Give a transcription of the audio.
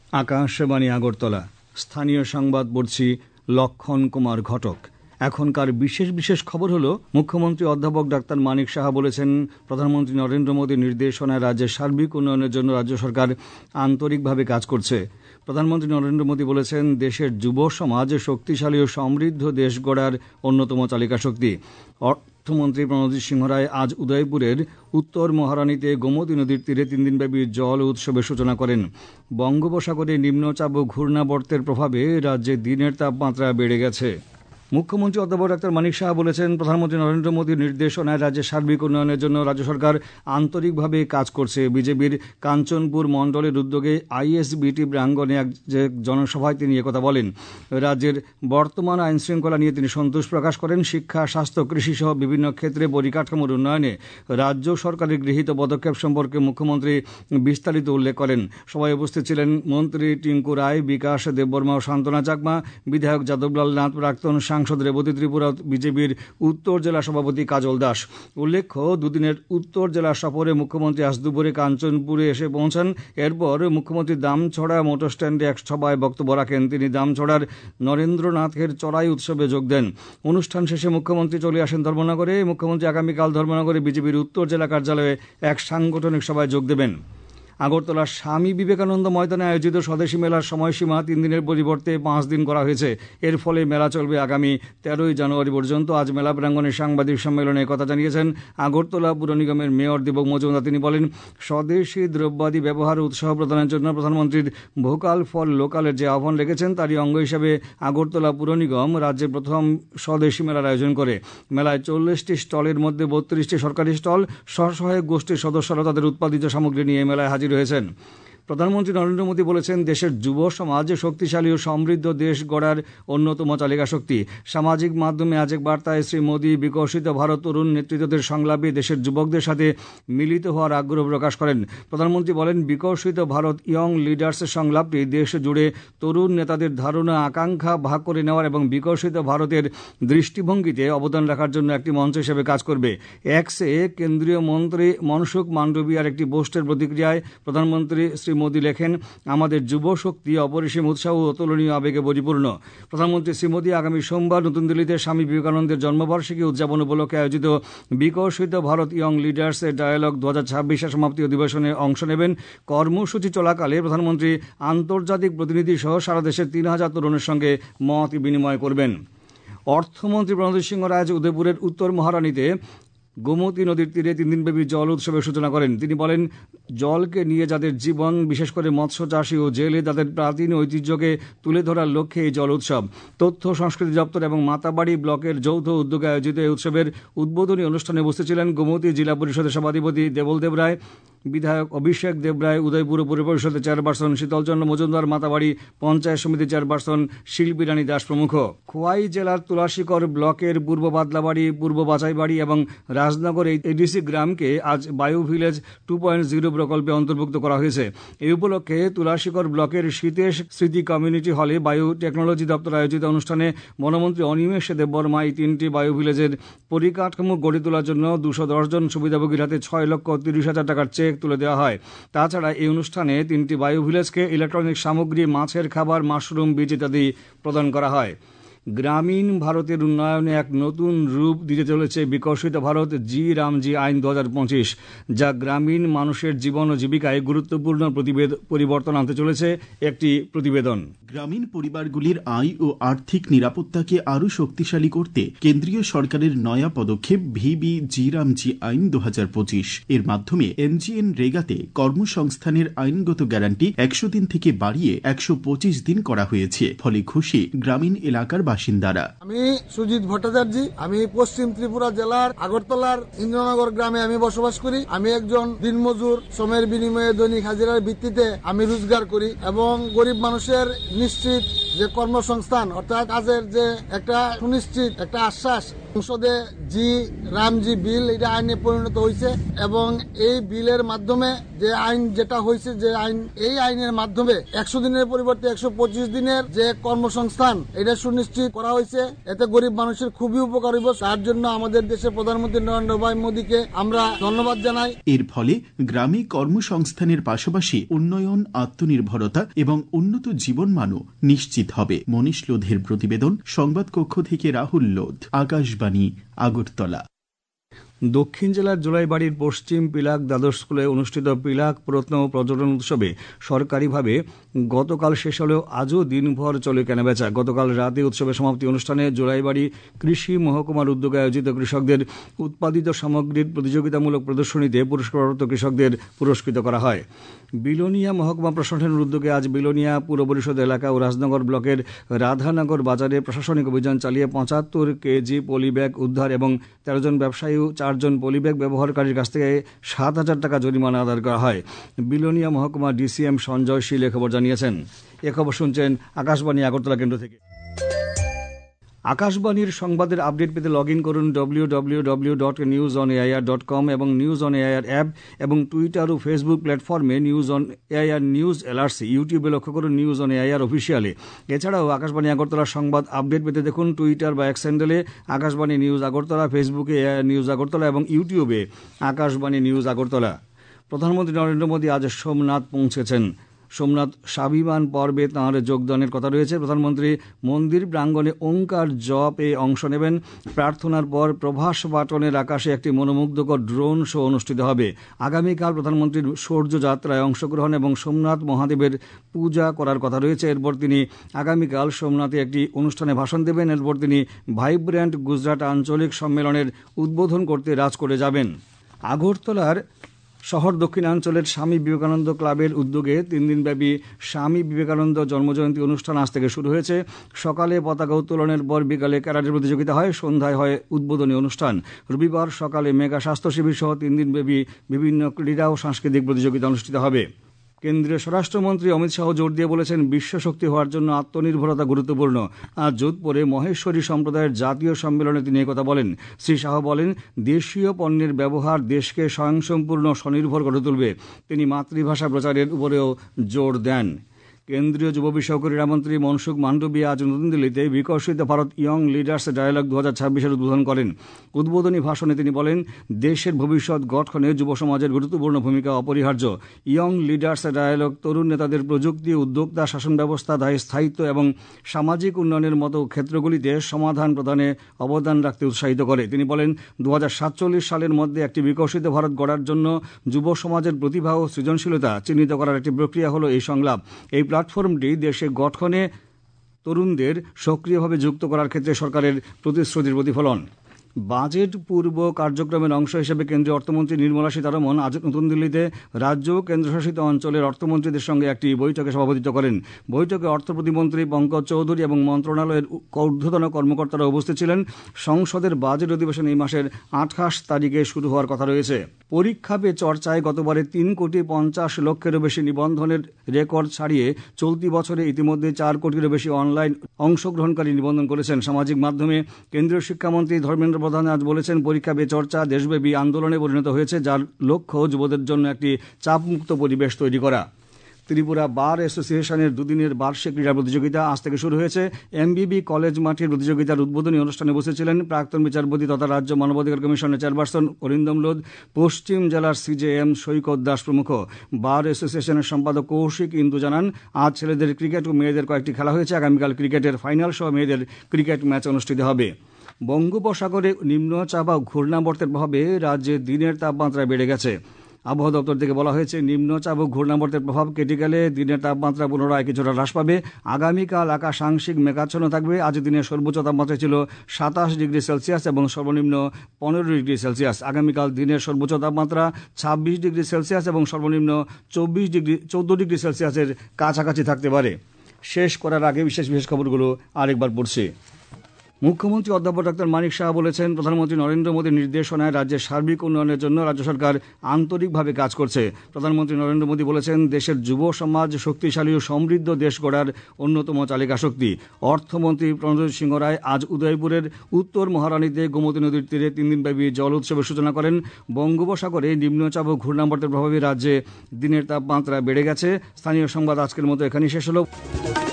আকাশবাণী আগরতলা। স্থানীয় সংবাদ পড়ছি লক্ষণ কুমার ঘটক। এখনকার বিশেষ বিশেষ খবর হলো, মুখ্যমন্ত্রী অধ্যাপক ডাক্তার মানিক সাহা বলেছেন, প্রধানমন্ত্রী নরেন্দ্র মোদীর নির্দেশনায় রাজ্যের সার্বিক উন্নয়নের জন্য রাজ্য সরকার আন্তরিকভাবে কাজ করছে। প্রধানমন্ত্রী নরেন্দ্র মোদী বলেছেন, দেশের যুব সমাজ শক্তিশালী ও সমৃদ্ধ দেশ গড়ার অন্যতম চালিকা শক্তি। অর্থমন্ত্রী প্রণজিৎ সিংহ রায় আজ উদয়পুরের উত্তর মহারানীতে গোমতী নদীর তীরে 3 দিনব্যাপী জল উৎসবের সূচনা করেন। বঙ্গোপসাগরে নিম্নচাপ ও ঘূর্ণাবর্তের প্রভাবে রাজ্যে দিনের তাপমাত্রা বেড়ে গেছে। মুখ্যমন্ত্রী অধ্যাপক ডাক্তার মানিক সাহা বলেছেন, প্রধানমন্ত্রী নরেন্দ্র মোদীর নির্দেশনায় রাজ্যের সার্বিক উন্নয়নের জন্য রাজ্য সরকার আন্তরিকভাবে কাজ করছে। বিজেপির কাঞ্চনপুর মণ্ডলের উদ্যোগে আইএসবিটি প্রাঙ্গণে এক জনসভায় তিনি একথা বলেন। রাজ্যের বর্তমান আইন শৃঙ্খলা নিয়ে তিনি সন্তোষ প্রকাশ করেন। শিক্ষা, স্বাস্থ্য, কৃষি সহ বিভিন্ন ক্ষেত্রে পরিকাঠামোর উন্নয়নে রাজ্য সরকারের গৃহীত পদক্ষেপ সম্পর্কে মুখ্যমন্ত্রী বিস্তারিত উল্লেখ করেন। সভায় উপস্থিত ছিলেন মন্ত্রী টিঙ্কু রায়, বিকাশ দেববর্মা ও সান্ত্বনা চাকমা, বিধায়ক যাদবলাল নাথ, প্রাক্তন সাংসদ রেবতী ত্রিপুরা, বিজেপির উত্তর জেলা সভাপতি কাজল দাস। উল্লেখ্য, দুদিনের উত্তর জেলা সফরে মুখ্যমন্ত্রী আজ দুপুরে কাঞ্চনপুরে এসে পৌঁছান। এরপর মুখ্যমন্ত্রী দামছড়া মোটর স্ট্যান্ডে এক সভায় বক্তব্য রাখেন। তিনি দামছড়ার নরেন্দ্রনাথের চড়াই উৎসবে যোগ দেন। অনুষ্ঠান শেষে মুখ্যমন্ত্রী চলে আসেন ধর্মনগরে। মুখ্যমন্ত্রী আগামীকাল ধর্মনগরে বিজেপির উত্তর জেলা কার্যালয়ে এক সাংগঠনিক সভায় যোগ দেবেন। আগরতলার স্বামী বিবেকানন্দ ময়দানে আয়োজিত স্বদেশী মেলার সময়সীমা 3 দিনের পরিবর্তে 5 দিন করা হয়েছে। এর ফলে মেলা চলবে আগামী 13 জানুয়ারি পর্যন্ত। আজ মেলা প্রাঙ্গণে সাংবাদিক সম্মেলনে কথা জানিয়েছেন আগরতলা পুর নিগমের মেয়র দীপক মজুমদার। তিনি বলেন, স্বদেশী দ্রব্যাদি ব্যবহার উৎসাহ প্রদানের জন্য প্রধানমন্ত্রীর ভোকাল ফর লোকালের যে আহ্বান রেখেছেন, তারই অঙ্গ হিসেবে আগরতলা পুর নিগম রাজ্যের প্রথম স্বদেশী মেলার আয়োজন করে। মেলায় 40টি স্টলের মধ্যে 32টি সরকারি স্টল। স্বসহায়ক গোষ্ঠীর সদস্যরা তাদের উৎপাদিত সামগ্রী নিয়ে মেলায় হাজির হয়েছেন। প্রধানমন্ত্রী নরেন্দ্র মোদী বলেছেন, দেশের যুব সমাজ শক্তিশালী ও সমৃদ্ধ দেশ গড়ার অন্যতম চালিকা শক্তি। সামাজিক মাধ্যমে আজ এক বার্তায় শ্রী মোদী বিকশিত ভারত তরুণ নেতৃত্বদের সংলাপে দেশের যুবকদের সাথে মিলিত হওয়ার আগ্রহ প্রকাশ করেন। প্রধানমন্ত্রী বলেন, বিকশিত ভারত ইয়ং লিডার্স সংলাপটি দেশ জুড়ে তরুণ নেতাদের ধারণা, আকাঙ্ক্ষা ভাগ করে নেওয়ার এবং বিকশিত ভারতের দৃষ্টিভঙ্গিতে অবদান রাখার জন্য একটি মঞ্চ হিসেবে কাজ করবে। এক্সে কেন্দ্রীয় মন্ত্রী মনসুখ মান্ডভিয়ার একটি পোস্টের প্রতিক্রিয়ায় প্রধানমন্ত্রী শ্রী মোদী লেখেন, আমাদের যুব শক্তি অপরিসীম উৎসাহ ও অতুলনীয় আবেগে পরিপূর্ণ। প্রধানমন্ত্রী শ্রী মোদী আগামী সোমবার নতুন দিল্লিতে স্বামী বিবেকানন্দের জন্মবার্ষিকী উদযাপন উপলক্ষে আয়োজিত বিকশিত ভারত ইয়ং লিডার্স ডায়ালগ 2026 সমাপ্তি অধিবেশনে অংশ নেবেন। কর্মসূচি চলাকালে প্রধানমন্ত্রী আন্তর্জাতিক প্রতিনিধি সহ সারা দেশের 3000 তরুণের সঙ্গে মত বিনিময় করবেন। অর্থমন্ত্রী প্রণজিৎ সিংহ রায় আজ উদয়পুরের উত্তর মহারানীতে গোমতী নদীর তীরে 3 দিনব্যাপী জল উৎসবের সূচনা করেন। তিনি বলেন, জলকে নিয়ে যাদের জীবন, বিশেষ করে মৎস্য চাষী ও জেলে, তাদের প্রাচীন ঐতিহ্যকে তুলে ধরার লক্ষ্যে এই জল উৎসব। তথ্য সংস্কৃতি দপ্তর এবং মাতাবাড়ি ব্লকের যৌথ উদ্যোগে আয়োজিত এই উৎসবের উদ্বোধনী অনুষ্ঠানে উপস্থিত ছিলেন গোমতী জেলা পরিষদের সভাধিপতি দেবল দেব রায়, বিধায়ক অভিষেক দেব রায়, উদয়পুর পুর পরিষদের চেয়ারপারসন শীতলচন্দ্র মজুমদার, মাতাবাড়ি পঞ্চায়েত সমিতির চেয়ারপারসন শিল্পী রানী দাস প্রমুখ। খোয়াই জেলার তুলাসীকর ব্লকের পূর্ব বাদলাবাড়ি, পূর্ব বাচাইবাড়ি এবং রাজনগর এডিসি গ্রামকে আজ বায়ু ভিলেজ 2.0 প্রকল্পে অন্তর্ভুক্ত করা হয়েছে। এই উপলক্ষে তুলাসীকর ব্লকের শীতেশ স্মৃতি কমিউনিটি হলে বায়ু টেকনোলজি দপ্তর আয়োজিত অনুষ্ঠানে বনমন্ত্রী অনিমেষ দেববর্মা এই 3টি বায়ু ভিলেজের পরিকাঠামো গড়ে তোলার জন্য 210 জন সুবিধাভোগীর হাতে 6,30,000 টাকার চেক তুলে দেওয়া হয়। তাছাড়া এই অনুষ্ঠানে 3টি বায়ু ভিলেজকে ইলেকট্রনিক সামগ্রী, মাছের খাবার, মাশরুম, বীজ ইত্যাদি প্রদান করা হয়। গ্রামীণ ভারতের উন্নয়নে এক নতুন রূপ দিতে চলেছে বিকশিত ভারত জি রামজি আইন 2025, যা গ্রামীণ মানুষের জীবন ও জীবিকায় গুরুত্বপূর্ণ পরিবর্তন আনতে চলেছে। একটি প্রতিবেদন। গ্রামীণ পরিবারগুলির আয় ও আর্থিক নিরাপত্তাকে আরও শক্তিশালী করতে কেন্দ্রীয় সরকারের নয়া পদক্ষেপ ভিবি জি রামজি আইন 2025 এর মাধ্যমে এমজিএন রেগাতে কর্মসংস্থানের আইনগত গ্যারান্টি 100 দিন থেকে বাড়িয়ে 125 দিন করা হয়েছে। ফলে খুশি গ্রামীণ এলাকার বাসিন্দারা। আমি সুজিত ভট্টাচার্য, আমি পশ্চিম ত্রিপুরা জেলার আগরতলার ইন্দ্রনগর গ্রামে আমি বসবাস করি। আমি একজন দিনমজুর, শ্রমের বিনিময়ে দৈনিক হাজিরার ভিত্তিতে আমি রোজগার করি এবং গরিব মানুষের নিশ্চিত যে কর্মসংস্থান অর্থাৎ কাজের যে একটা সুনিশ্চিত একটা আশ্বাস, সংসদে রামজি বিল এটা আইনে পরিণত হয়েছে এবং এই বিলের মাধ্যমে যে আইন যেটা হয়েছে যে আইন এই আইনের মাধ্যমে 100 দিনের পরিবর্তে 125 দিনের যে কর্মসংস্থান এটা সুনিশ্চিত করা হয়েছে। এতে গরিব মানুষের খুবই উপকার হইব। তার জন্য আমাদের দেশের প্রধানমন্ত্রী নরেন্দ্র ভাই মোদীকে আমরা ধন্যবাদ জানাই। এর ফলে গ্রামে কর্মসংস্থানের পাশাপাশি উন্নয়ন, আত্মনির্ভরতা এবং উন্নত জীবনমানও নিশ্চিত হবে। মনীষ লোধের প্রতিবেদন, সংবাদ কক্ষ থেকে রাহুল লোধ, আকাশবাণী, আগরতলা। দক্ষিণ জেলার জোলাইবাড়ির পশ্চিম পিলাক দ্বাদশ স্কুলে অনুষ্ঠিত পিলাক প্রত্ন পর্যটন উৎসবে সরকারিভাবে গতকাল শেষ হলেও আজও দিনভর চলে কেনাবেচা। গতকাল রাতে উৎসবের সমাপ্তি অনুষ্ঠানে জোলাইবাড়ি কৃষি মহকুমার উদ্যোগে আয়োজিত কৃষকদের উৎপাদিত সামগ্রীর প্রতিযোগিতামূলক প্রদর্শনীতে পুরস্কারপ্রাপ্ত কৃষকদের পুরস্কৃত করা হয়। বিলোনিয়া মহকুমা প্রশাসনের উদ্যোগে আজ বিলোনিয়া পুর পরিষদ এলাকা ও রাজনগর ব্লকের রাধানগর বাজারে প্রশাসনিক অভিযান চালিয়ে 75 কেজি পলিব্যাগ উদ্ধার এবং 13 জন ব্যবসায়ী 4 জন পলিব্যাগ ব্যবহারকারীর কাছ থেকে 7,000 টাকা জরিমানা আদায় করা হয়। বিলোনিয়া মহকুমা ডিসিএম সঞ্জয় শীল এ খবর জানিয়েছেন। এ খবর শুনছেন আকাশবাণী আগরতলা কেন্দ্র থেকে। আকাশবাণীর সংবাদের আপডেট পেতে লগ ইন করুন www.newsonair.com এবং নিউজ অন এআইআর অ্যাপ এবং টুইটার ও ফেসবুক প্ল্যাটফর্মে news on AIR news LRC. ইউটিউবে লক্ষ্য করুন নিউজ অন এআইআর অফিসিয়ালে। এছাড়াও আকাশবাণী আগরতলার সংবাদ আপডেট পেতে দেখুন টুইটার বা এক্স হ্যান্ডেলে আকাশবাণী নিউজ আগরতলা, ফেসবুকে এআইআর নিউজ আগরতলা এবং ইউটিউবে আকাশবাণী নিউজ আগরতলা। প্রধানমন্ত্রী নরেন্দ্র মোদী আজ সোমনাথ পৌঁছেছেন। সোমনাথ স্বাভিমান পর্বে তাঁর যোগদানের কথা রয়েছে। প্রধানমন্ত্রী মন্দির প্রাঙ্গণে ওঙ্কার জপে অংশ নেবেন। প্রার্থনার পর প্রভাস পাটনের আকাশে একটি মনোমুগ্ধকর ড্রোন শো অনুষ্ঠিত হবে। আগামীকাল প্রধানমন্ত্রীর সূর্য যাত্রায় অংশগ্রহণ এবং সোমনাথ মহাদেবের পূজা করার কথা রয়েছে। এরপর তিনি আগামীকাল সোমনাথে একটি অনুষ্ঠানে ভাষণ দেবেন। এরপর তিনি ভাইব্র্যান্ট গুজরাট আঞ্চলিক সম্মেলনের উদ্বোধন করতে রাজকোটে যাবেন। আগরতলার শহর দক্ষিণাঞ্চলের স্বামী বিবেকানন্দ ক্লাবের উদ্যোগে 3 দিনব্যাপী স্বামী বিবেকানন্দ জন্মজয়ন্তী অনুষ্ঠান আজ থেকে শুরু হয়েছে। সকালে পতাকা উত্তোলনের পর বিকালে ক্যারাটে প্রতিযোগিতা হয়, সন্ধ্যায় হয় উদ্বোধনী অনুষ্ঠান। রবিবার সকালে মেগা স্বাস্থ্য শিবির সহ 3 দিনব্যাপী বিভিন্ন ক্রীড়া ও সাংস্কৃতিক প্রতিযোগিতা অনুষ্ঠিত হবে। কেন্দ্রীয় স্বরাষ্ট্রমন্ত্রী অমিত শাহ জোর দিয়ে বলেছেন, বিশ্বশক্তি হওয়ার জন্য আত্মনির্ভরতা গুরুত্বপূর্ণ। আজ যোধপুরে মহেশ্বরী সম্প্রদায়ের জাতীয় সম্মেলনে তিনি একথা বলেন। শ্রী শাহ বলেন, দেশীয় পণ্যের ব্যবহার দেশকে স্বয়ংসম্পূর্ণ স্বনির্ভর করে তুলবে। তিনি মাতৃভাষা প্রচারের উপরেও জোর দেন। কেন্দ্রীয় যুব বিষয়ক ক্রীড়ামন্ত্রী মনসুখ মান্ডভিয়া আজ নতুন দিল্লিতে বিকশিত ভারত ইয়ং লিডার্স ডায়ালগ 2026 উদ্বোধন করেন। উদ্বোধনী ভাষণে তিনি বলেন, দেশের ভবিষ্যৎ গঠনে যুব সমাজের গুরুত্বপূর্ণ ভূমিকা অপরিহার্য। ইয়ং লিডার্স ডায়ালগ তরুণ নেতাদের প্রযুক্তি, উদ্যোক্তা, শাসন ব্যবস্থা, স্থায়িত্ব এবং সামাজিক উন্নয়নের মতো ক্ষেত্রগুলিতে সমাধান প্রদানে অবদান রাখতে উৎসাহিত করে। তিনি বলেন, 2047 সালের মধ্যে একটি বিকশিত ভারত গড়ার জন্য যুব সমাজের প্রতিভা ও সৃজনশীলতা চিহ্নিত করার একটি প্রক্রিয়া হল এই সংলাপ। এই প্ল্যাটফর্মটি দেশে গঠনে তরুণদের সক্রিয়ভাবে যুক্ত করার ক্ষেত্রে সরকারের প্রতিশ্রুতির প্রতিফলন। বাজেট পূর্ব কার্যক্রমের অংশ হিসেবে কেন্দ্রীয় অর্থমন্ত্রী নির্মলা সীতারমণ আজ নতুন দিল্লিতে রাজ্য ও কেন্দ্রশাসিত অঞ্চলের অর্থমন্ত্রীদের সঙ্গে একটি বৈঠকে সভাপতিত্ব করেন। বৈঠকে অর্থ প্রতিমন্ত্রী পঙ্কজ চৌধুরী এবং মন্ত্রণালয়ের ঊর্ধ্বতন কর্মকর্তারা উপস্থিত ছিলেন। সংসদের বাজেট অধিবেশন এই মাসের 28 তারিখে শুরু হওয়ার কথা রয়েছে। পরীক্ষা পে চর্চায় গতবারে 3,50,00,000-এরও বেশি নিবন্ধনের রেকর্ড ছাড়িয়ে চলতি বছরে ইতিমধ্যে 4 কোটিরও বেশি অনলাইন অংশগ্রহণকারী নিবন্ধন করেছেন। সামাজিক মাধ্যমে কেন্দ্রীয় শিক্ষামন্ত্রী ধর্মেন্দ্র প্রধান আজ বলেছেন, পরীক্ষা পে চর্চা দেশব্যাপী আন্দোলনে পরিণত হয়েছে, যার লক্ষ্য যুবদের জন্য একটি চাপমুক্ত পরিবেশ তৈরি করা। ত্রিপুরা বার অ্যাসোসিয়েশনের 2 দিনের বার্ষিক ক্রীড়া প্রতিযোগিতা আজ থেকে শুরু হয়েছে। এমবিবি কলেজ মাঠের প্রতিযোগিতার উদ্বোধনী অনুষ্ঠানে বসেছিলেন প্রাক্তন বিচারপতি তথা রাজ্য মানবাধিকার কমিশনের চেয়ারপারসন অরিন্দম লোধ, পশ্চিম জেলার সিজেএম সৈকত দাস প্রমুখ। বার অ্যাসোসিয়েশনের সম্পাদক কৌশিক ইন্দু জানান, আজ ছেলেদের ক্রিকেট ও মেয়েদের কয়েকটি খেলা হয়েছে। আগামীকাল ক্রিকেটের ফাইনাল সহ মেয়েদের ক্রিকেট ম্যাচ অনুষ্ঠিত হবে। বঙ্গোপসাগরে নিম্নচাপ ও ঘূর্ণাবর্তের প্রভাবে রাজ্যে দিনের তাপমাত্রা বেড়ে গেছে। আবহাওয়া দপ্তর থেকে বলা হয়েছে, নিম্নচাপ ও ঘূর্ণাবর্তের প্রভাব কেটে গেলে দিনের তাপমাত্রা পুনরায় কিছুটা হ্রাস পাবে। আগামীকাল আকাশ আংশিক মেঘাচ্ছন্ন থাকবে। আজ দিনের সর্বোচ্চ তাপমাত্রা ছিল 27 ডিগ্রি সেলসিয়াস এবং সর্বনিম্ন 15 ডিগ্রি সেলসিয়াস। আগামীকাল দিনের সর্বোচ্চ তাপমাত্রা 26 ডিগ্রি সেলসিয়াস এবং সর্বনিম্ন 14 ডিগ্রি সেলসিয়াসের কাছাকাছি থাকতে পারে। শেষ করার আগে বিশেষ খবরগুলো আরেকবার পড়ছি। মুখ্যমন্ত্রী অধ্যাপক ডাক্তার মানিক সাহা বলেছেন, প্রধানমন্ত্রী নরেন্দ্র মোদীর নির্দেশনায় রাজ্যের সার্বিক উন্নয়নের জন্য রাজ্য সরকার আন্তরিকভাবে কাজ করছে। প্রধানমন্ত্রী নরেন্দ্র মোদী বলেছেন, দেশের যুব সমাজ শক্তিশালী ও সমৃদ্ধ দেশ গড়ার অন্যতম চালিকা শক্তি। অর্থমন্ত্রী প্রণজিৎ সিংহ রায় আজ উদয়পুরের উত্তর মহারানীতে গোমতী নদীর তীরে 3 দিনব্যাপী জল উৎসবের সূচনা করেন। বঙ্গোপসাগরে নিম্নচাপ ও ঘূর্ণাবর্তের প্রভাবে রাজ্যে দিনের তাপমাত্রা বেড়ে গেছে। স্থানীয় সংবাদ আজকের মতো এখানেই শেষ হলো।